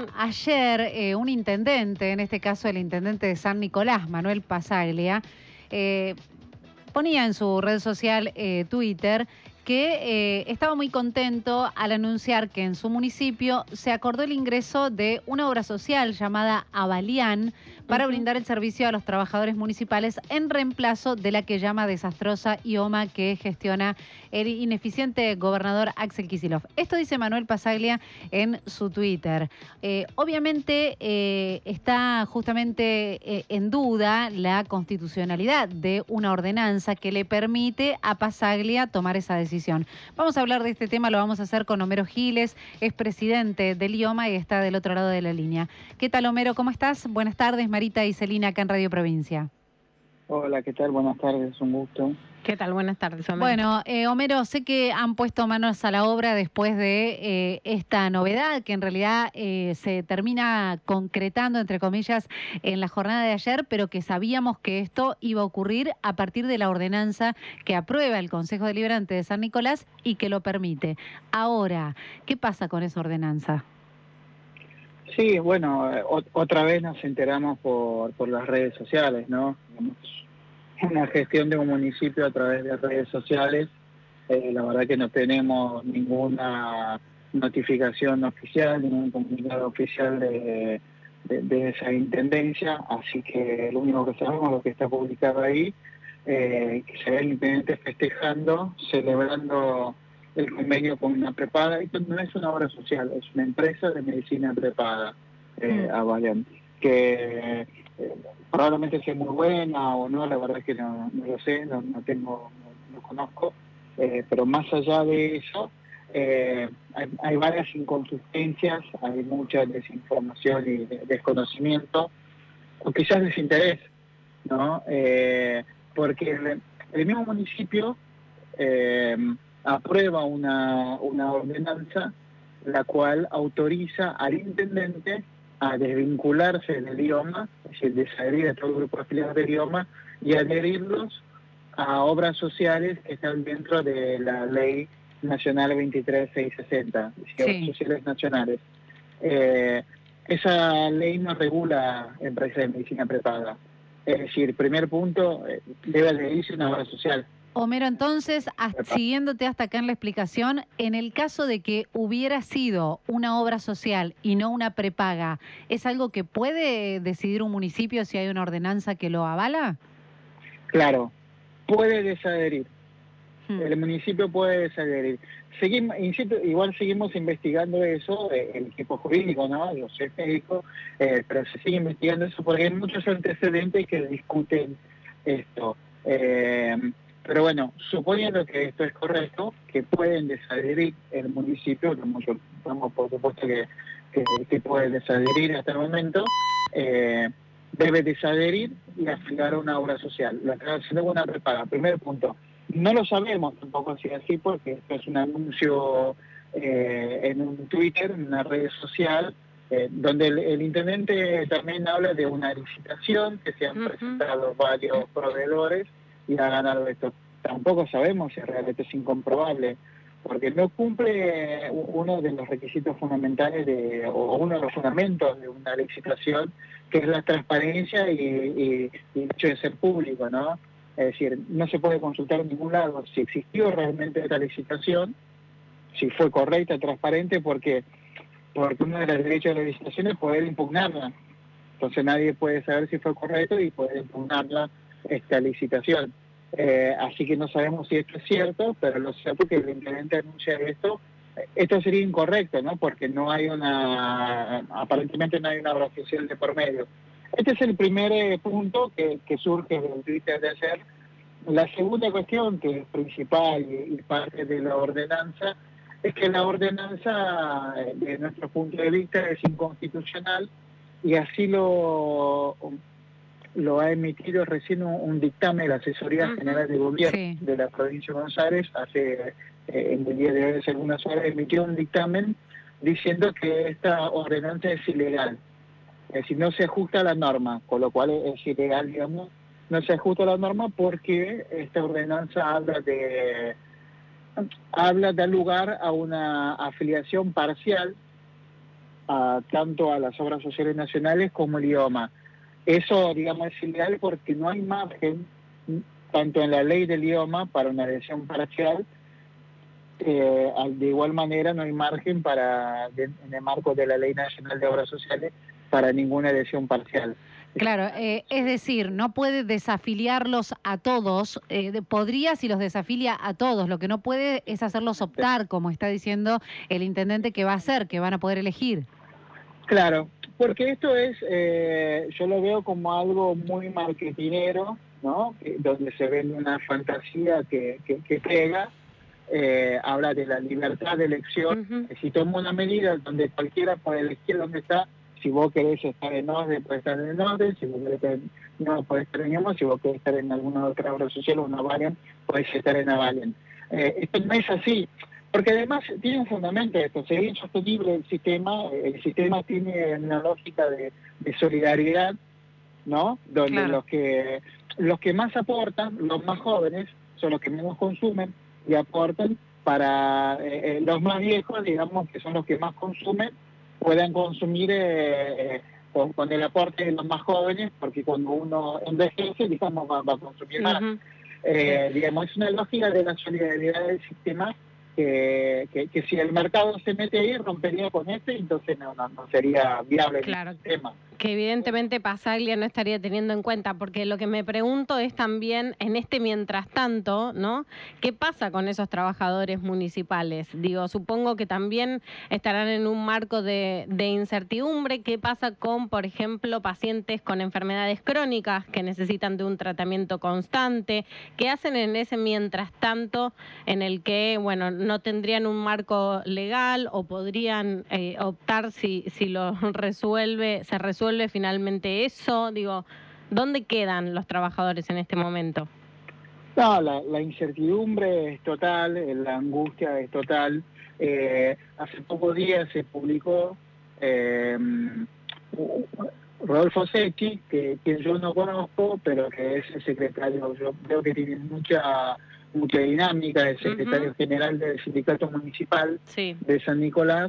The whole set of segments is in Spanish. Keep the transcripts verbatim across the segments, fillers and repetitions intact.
Bueno, ayer eh, un intendente, en este caso el intendente de San Nicolás, Manuel Pasaglia, eh, ponía en su red social eh, Twitter que eh, estaba muy contento al anunciar que en su municipio se acordó el ingreso de una obra social llamada Avalian para Ujú. brindar el servicio a los trabajadores municipales en reemplazo de la que llama desastrosa I O M A que gestiona el ineficiente gobernador Axel Kicillof. Esto dice Manuel Pasaglia en su Twitter. Eh, obviamente eh, está justamente eh, en duda la constitucionalidad de una ordenanza que le permite a Pasaglia tomar esa decisión. Vamos a hablar de este tema, lo vamos a hacer con Homero Giles, es presidente del I O M A y está del otro lado de la línea. ¿Qué tal, Homero? ¿Cómo estás? Buenas tardes, Marita y Celina acá en Radio Provincia. Hola, ¿qué tal? Buenas tardes, un gusto. ¿Qué tal? Buenas tardes, Homero. Bueno, eh, Homero, sé que han puesto manos a la obra después de eh, esta novedad que en realidad eh, se termina concretando, entre comillas, en la jornada de ayer, pero que sabíamos que esto iba a ocurrir a partir de la ordenanza que aprueba el Consejo Deliberante de San Nicolás y que lo permite. Ahora, ¿qué pasa con esa ordenanza? Sí, bueno, eh, ot- otra vez nos enteramos por, por las redes sociales, ¿no? Una gestión de un municipio a través de redes sociales. Eh, la verdad que no tenemos ninguna notificación oficial, ningún comunicado oficial de, de, de esa intendencia, así que lo único que sabemos es lo que está publicado ahí, eh, que se ve el intendente festejando, celebrando el convenio con una prepaga. Esto no es una obra social, es una empresa de medicina prepaga, eh, Mm. Avalian, que eh, probablemente sea muy buena o no, la verdad es que no, no lo sé, no, no tengo, no, no conozco, eh, pero más allá de eso, eh, hay, hay varias inconsistencias, hay mucha desinformación y de- desconocimiento, o quizás desinterés, ¿no? Eh, porque el, el mismo municipio eh, aprueba una, una ordenanza la cual autoriza al intendente a desvincularse del I O M A, es decir, desadherir a todo el grupo de afiliados del I O M A y adherirlos a obras sociales que están dentro de la Ley Nacional veintitrés mil seiscientos sesenta, es decir, obras Sí. sociales nacionales. Eh, esa ley no regula empresas de medicina prepaga. Es decir, primer punto, eh, debe adherirse una obra social. Homero, entonces, hasta- siguiéndote hasta acá en la explicación, en el caso de que hubiera sido una obra social y no una prepaga, ¿es algo que puede decidir un municipio si hay una ordenanza que lo avala? Claro, puede desadherir. Hmm. El municipio puede desadherir. Seguimos, insisto, igual seguimos investigando eso, eh, el equipo jurídico, ¿no? Yo soy médico, eh, pero se sigue investigando eso porque hay muchos antecedentes que discuten esto. Eh, pero bueno, suponiendo que esto es correcto, que pueden desadherir el municipio, como yo estamos por supuesto que, que, que puede desadherir hasta el momento, eh, debe desadherir y afiliar a una obra social. La creación de una prepaga, primer punto. No lo sabemos tampoco si es así, porque esto es un anuncio eh, en un Twitter, en una red social, eh, donde el, el intendente también habla de una licitación, que se han Ujú. presentado varios proveedores y ha ganado esto. Tampoco sabemos si realmente es incomprobable, porque no cumple uno de los requisitos fundamentales de, o uno de los fundamentos de una licitación, que es la transparencia y, y, y el hecho de ser público, ¿no? Es decir, no se puede consultar en ningún lado si existió realmente esta licitación, si fue correcta, transparente, porque porque uno de los derechos de la licitación es poder impugnarla. Entonces nadie puede saber si fue correcto y puede impugnarla esta licitación. Eh, así que no sabemos si esto es cierto, pero lo cierto es que el intendente anuncia esto. Esto sería incorrecto, ¿no? Porque no hay una, aparentemente no hay una obra oficial de por medio. Este es el primer eh, punto que, que surge del Twitter de ayer. La segunda cuestión, que es principal y, y parte de la ordenanza, es que la ordenanza, eh, desde nuestro punto de vista, es inconstitucional y así lo, lo ha emitido recién un, un dictamen de la Asesoría Ujú. General de Gobierno Sí. de la provincia de Buenos Aires, hace eh, en el día de hoy, hace algunas horas, emitió un dictamen diciendo que esta ordenanza es ilegal. Es decir, no se ajusta a la norma, con lo cual es ilegal, digamos, no se ajusta a la norma porque esta ordenanza habla de habla da lugar a una afiliación parcial a tanto a las obras sociales nacionales como el IOMA. Eso, digamos, es ilegal porque no hay margen, tanto en la ley del IOMA para una adhesión parcial, eh, de igual manera no hay margen para, de, en el marco de la Ley Nacional de Obras Sociales, para ninguna adhesión parcial. Claro, eh, es decir, no puede desafiliarlos a todos, eh, de, podría si los desafilia a todos, lo que no puede es hacerlos optar, como está diciendo el intendente que va a hacer, que van a poder elegir. Claro, porque esto es, eh, yo lo veo como algo muy marketinero, ¿no? Que, donde se vende una fantasía que, que, que pega, eh, habla de la libertad de elección. Uh-huh. Si toma una medida donde cualquiera puede elegir dónde está, si vos querés estar en orden, puedes estar en el orden, si vos querés estar en, no, puedes estar en IOMA, si vos querés estar en alguna otra obra social o una Avalian, podés estar en Avalian. Eh, esto no es así. Porque además tiene un fundamento esto, seguir sostenible el sistema, el sistema tiene una lógica de, de solidaridad, ¿no? Donde claro. los que los que más aportan, los más jóvenes, son los que menos consumen y aportan para eh, los más viejos, digamos, que son los que más consumen, puedan consumir eh, eh, con, con el aporte de los más jóvenes, porque cuando uno envejece, digamos, va, va a consumir más. Uh-huh. eh, sí. Digamos, es una lógica de la solidaridad del sistema. Que, que, que si el mercado se mete ahí rompería con esto y entonces no, no, no sería viable claro, el sistema. Que evidentemente Passaglia no estaría teniendo en cuenta, porque lo que me pregunto es también en este mientras tanto, ¿no? ¿Qué pasa con esos trabajadores municipales? Digo, supongo que también estarán en un marco de, de incertidumbre. ¿Qué pasa con, por ejemplo, pacientes con enfermedades crónicas que necesitan de un tratamiento constante? ¿Qué hacen en ese mientras tanto en el que, bueno, no tendrían un marco legal o podrían eh, optar si, si lo resuelve, se resuelve finalmente eso? Digo, ¿dónde quedan los trabajadores en este momento? No, la, la incertidumbre es total, la angustia es total. Eh, hace pocos días se publicó eh, Rodolfo Secchi, que, que yo no conozco, pero que es el secretario, yo creo que tiene mucha mucha dinámica, el secretario uh-huh. general del sindicato municipal sí. de San Nicolás.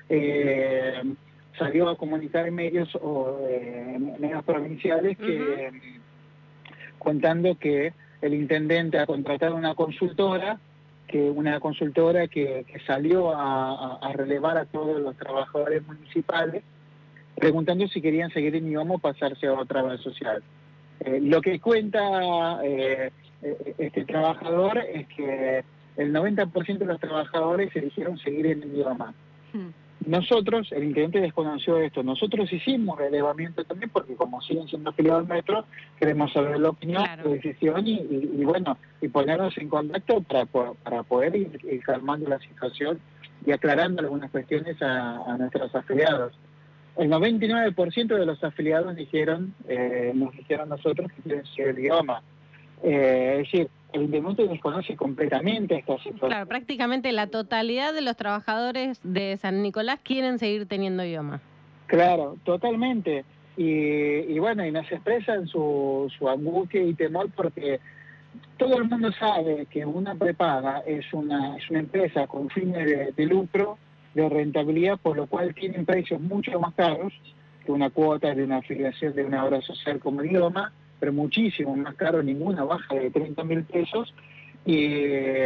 Eh, salió a comunicar en medios o eh, medios provinciales que uh-huh. contando que el intendente ha contratado una consultora, que una consultora que, que salió a, a relevar a todos los trabajadores municipales, preguntando si querían seguir en IOMA o pasarse a otra obra social. Eh, lo que cuenta eh, este trabajador es que el noventa por ciento de los trabajadores eligieron seguir en el IOMA. Hmm. Nosotros, el intendente desconoció esto, nosotros hicimos relevamiento también porque como siguen siendo afiliados nuestros, queremos saber la opinión, claro. la decisión y, y, y bueno, y ponernos en contacto para, para poder ir, ir calmando la situación y aclarando algunas cuestiones a, a nuestros afiliados. El noventa y nueve por ciento de los afiliados dijeron, eh, nos dijeron nosotros que quieren ser el idioma. Eh, es decir, el intendente desconoce completamente esta situación. Claro, prácticamente la totalidad de los trabajadores de San Nicolás quieren seguir teniendo IOMA. Claro, totalmente. Y, y bueno, y nos expresan su, su angustia y temor porque todo el mundo sabe que una prepaga es una, es una empresa con fines de, de lucro, de rentabilidad, por lo cual tienen precios mucho más caros que una cuota de una afiliación de una obra social como el IOMA, pero muchísimo más caro, ninguna baja de treinta mil pesos. Y,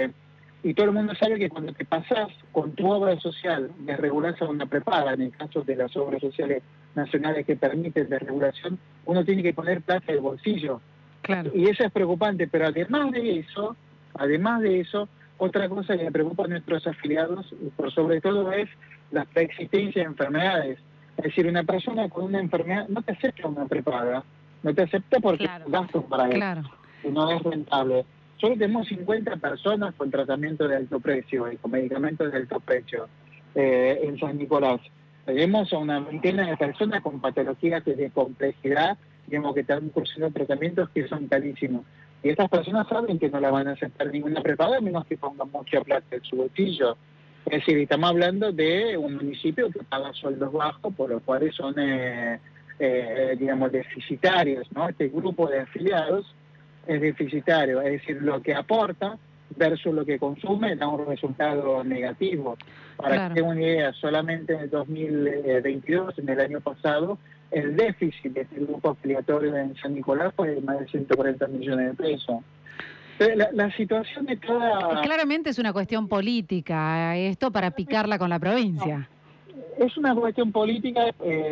y todo el mundo sabe que cuando te pasás con tu obra social de regulación a una prepaga, en el caso de las obras sociales nacionales que permiten de regulación, uno tiene que poner plata del bolsillo. Claro. Y eso es preocupante, pero además de eso, además de eso, otra cosa que le preocupa a nuestros afiliados, por sobre todo, es la preexistencia de enfermedades. Es decir, una persona con una enfermedad no te acepta una prepaga, no te acepta porque claro. es un gasto para él, claro. y no es rentable. Solo tenemos cincuenta personas con tratamiento de alto precio y con medicamentos de alto precio eh, en San Nicolás. Tenemos a una veintena de personas con patologías de complejidad, digamos, que están cursando tratamientos que son carísimos. Y estas personas saben que no la van a aceptar ninguna prepaga, a menos que pongan mucha plata en su bolsillo. Es decir, estamos hablando de un municipio que paga sueldos bajos, por los cuales son, eh, eh, digamos, deficitarios, ¿no? Este grupo de afiliados es deficitario, es decir, lo que aporta versus lo que consume, da un resultado negativo. Para Claro. que tengan una idea, solamente en el dos mil veintidós, en el año pasado, el déficit de este grupo afiliatorio en San Nicolás fue de más de ciento cuarenta millones de pesos. Entonces, la, la situación de toda... Claramente es una cuestión política, esto para picarla con la provincia. Es una cuestión política,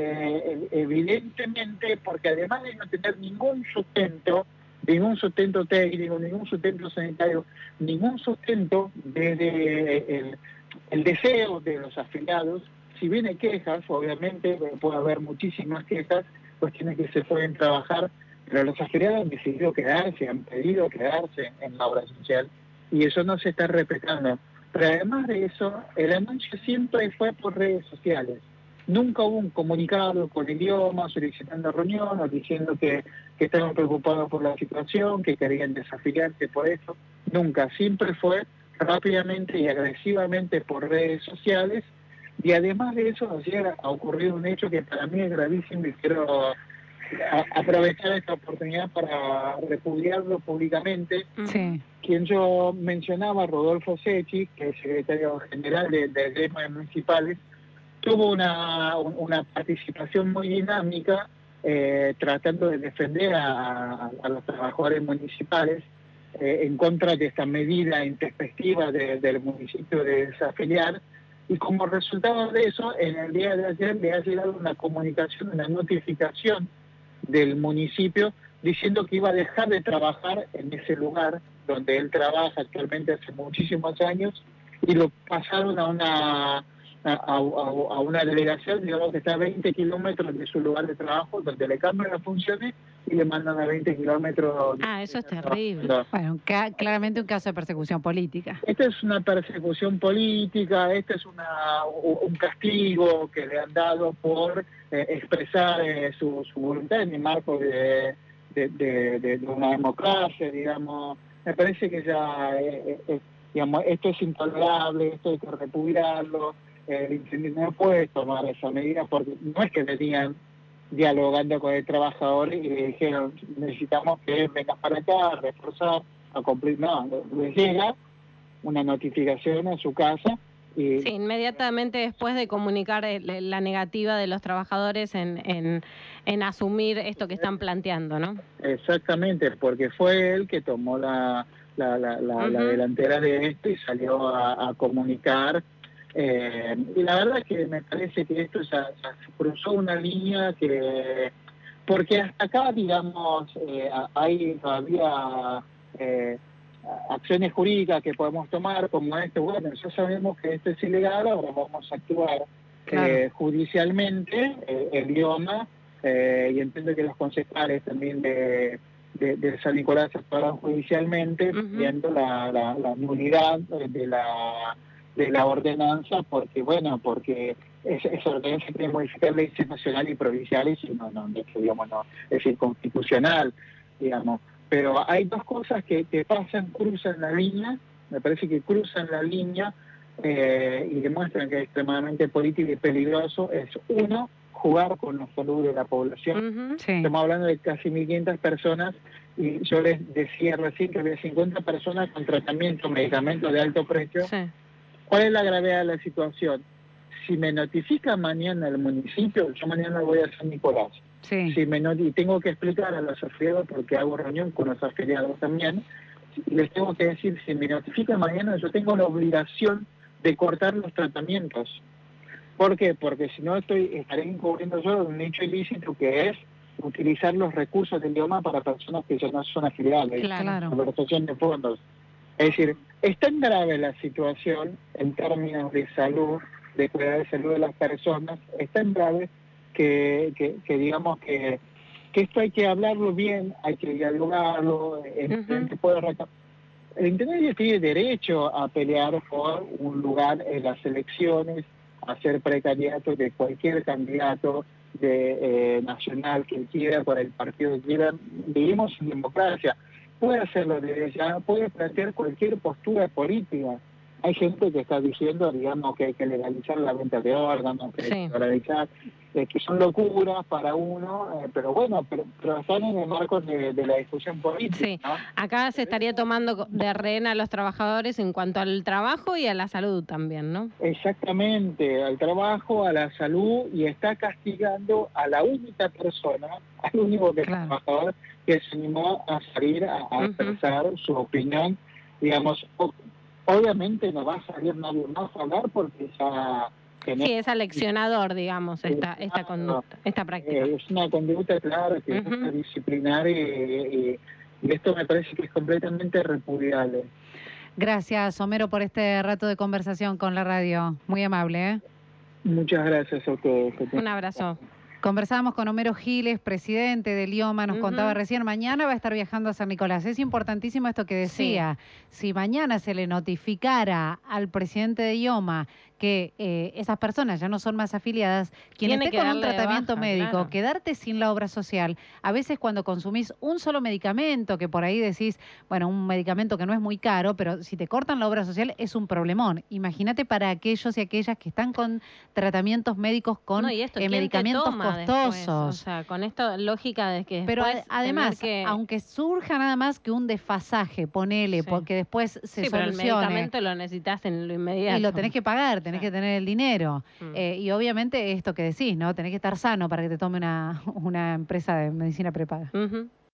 eh, evidentemente, porque además de no tener ningún sustento, ningún sustento técnico, ningún sustento sanitario, ningún sustento desde el, el deseo de los afiliados, si bien hay quejas, obviamente puede haber muchísimas quejas, cuestiones que se pueden trabajar, pero los afiliados han decidido quedarse, han pedido quedarse en la obra social, y eso no se está respetando. Pero además de eso, el anuncio siempre fue por redes sociales. Nunca hubo un comunicado con el idioma solicitando reunión o diciendo que, que estaban preocupados por la situación, que querían desafiliarse por eso. Nunca. Siempre fue rápidamente y agresivamente por redes sociales. Y además de eso, ayer ha ocurrido un hecho que para mí es gravísimo y quiero a, aprovechar esta oportunidad para repudiarlo públicamente. Sí. Quien yo mencionaba, Rodolfo Secchi, que es secretario general de, de gremios de municipales, tuvo una, una participación muy dinámica eh, tratando de defender a, a los trabajadores municipales eh, en contra de esta medida intempestiva de, del municipio de desafiliar, y como resultado de eso, en el día de ayer le ha llegado una comunicación, una notificación del municipio diciendo que iba a dejar de trabajar en ese lugar donde él trabaja actualmente hace muchísimos años, y lo pasaron a una a, a, a una delegación, digamos que está a veinte kilómetros de su lugar de trabajo, donde le cambian las funciones y le mandan a veinte kilómetros. Ah, eso es terrible. Bueno, ca claramente un caso de persecución política. Esta es una persecución política, este es una, un castigo que le han dado por eh, expresar eh, su, su voluntad en el marco de, de, de, de una democracia, digamos. Me parece que ya, eh, eh, digamos, esto es intolerable, esto hay que repudiarlo. Eh, el intendente no puede tomar esa medida porque no es que venían dialogando con el trabajador y le dijeron necesitamos que vengas para acá a reforzar, a cumplir. No, le llega una notificación a su casa. Y sí, inmediatamente después de comunicar el, la negativa de los trabajadores en, en, en asumir esto que están planteando, ¿no? Exactamente, porque fue él que tomó la, la, la, la, uh-huh. la delantera de esto y salió a, a comunicar. Eh, y la verdad es que me parece que esto ya, ya cruzó una línea que... Porque hasta acá, digamos, eh, hay todavía... Eh, acciones jurídicas que podemos tomar como esto. Bueno, ya sabemos que esto es ilegal, ahora vamos a actuar claro. eh, judicialmente eh, el idioma eh, y entiendo que los concejales también de, de, de San Nicolás actuaron judicialmente uh-huh. viendo la, la, la nulidad de la de la ordenanza, porque bueno, porque esa, esa ordenanza quiere modificar leyes nacionales y provinciales y no, no, no, digamos, no es inconstitucional, digamos. Pero hay dos cosas que, que pasan, cruzan la línea, me parece que cruzan la línea eh, y demuestran que es extremadamente político y peligroso. Es uno, jugar con la salud de la población. Uh-huh, sí. Estamos hablando de casi mil quinientas personas y yo les decía recién que había cincuenta personas con tratamiento, medicamentos de alto precio. Sí. ¿Cuál es la gravedad de la situación? Si me notifica mañana el municipio, yo mañana voy a San Nicolás. Sí. Si me not- y tengo que explicar a los afiliados, porque hago reunión con los afiliados también, y les tengo que decir, si me notifica mañana, yo tengo la obligación de cortar los tratamientos. ¿Por qué? Porque si no estoy estaré incurriendo yo en un hecho ilícito que es utilizar los recursos del idioma para personas que ya no son afiliadas, claro. la prestación de fondos. Es decir, es tan grave la situación en términos de salud, de cuidar de salud de las personas, es tan grave que, que, que digamos que, que esto hay que hablarlo bien, hay que dialogarlo, el uh-huh. intendente puede reca- el intendente tiene derecho a pelear por un lugar en las elecciones, a ser precandidato de cualquier candidato de eh, nacional que quiera, por el partido que quiera. Vivimos en democracia. Puede hacerlo desde ya, puede plantear cualquier postura política. hay gente que está diciendo, digamos, que hay que legalizar la venta de órganos, que Sí. hay que legalizar, eh, que son locuras para uno, eh, pero bueno, pero, pero están en el marco de, de la discusión política, Sí, ¿no? acá se estaría tomando de rehén a los trabajadores en cuanto al trabajo y a la salud también, ¿no? Exactamente, al trabajo, a la salud, y está castigando a la única persona, al único que Claro. trabajador que se animó a salir a, a Ujú. expresar su opinión, digamos, o- obviamente no va a salir nadie más a hablar porque ya tenemos... Sí, es aleccionador, digamos, esta, esta conducta, esta práctica. Eh, es una conducta, claro, que Ujú. busca disciplinar y, y- y esto me parece que es completamente repudiable. Gracias, Homero, por este rato de conversación con la radio. Muy amable, ¿eh? Muchas gracias a ustedes. Que Un tengan- abrazo. Conversábamos con Homero Giles, presidente del IOMA, nos Ujú. contaba recién, mañana va a estar viajando a San Nicolás. Es importantísimo esto que decía, si mañana se le notificara al presidente de IOMA que eh, esas personas ya no son más afiliadas, quien Tiene esté que con un darle de tratamiento baja, médico, claro. quedarte sin la obra social, a veces cuando consumís un solo medicamento, que por ahí decís, bueno, un medicamento que no es muy caro, pero si te cortan la obra social es un problemón. Imagínate para aquellos y aquellas que están con tratamientos médicos con No, y esto, eh, ¿quién te medicamentos toma después? O costosos. sea, con esta lógica de que Pero después ade- además, tener que... aunque surja nada más que un desfasaje, ponele, Sí. porque después se Sí, pero el solucione medicamento lo necesitas en lo inmediato. y lo tenés que pagar, tenés Sí. que tener el dinero. Mm. Eh, y obviamente esto que decís, ¿no? Tenés que estar sano para que te tome una, una empresa de medicina prepaga. Ujú.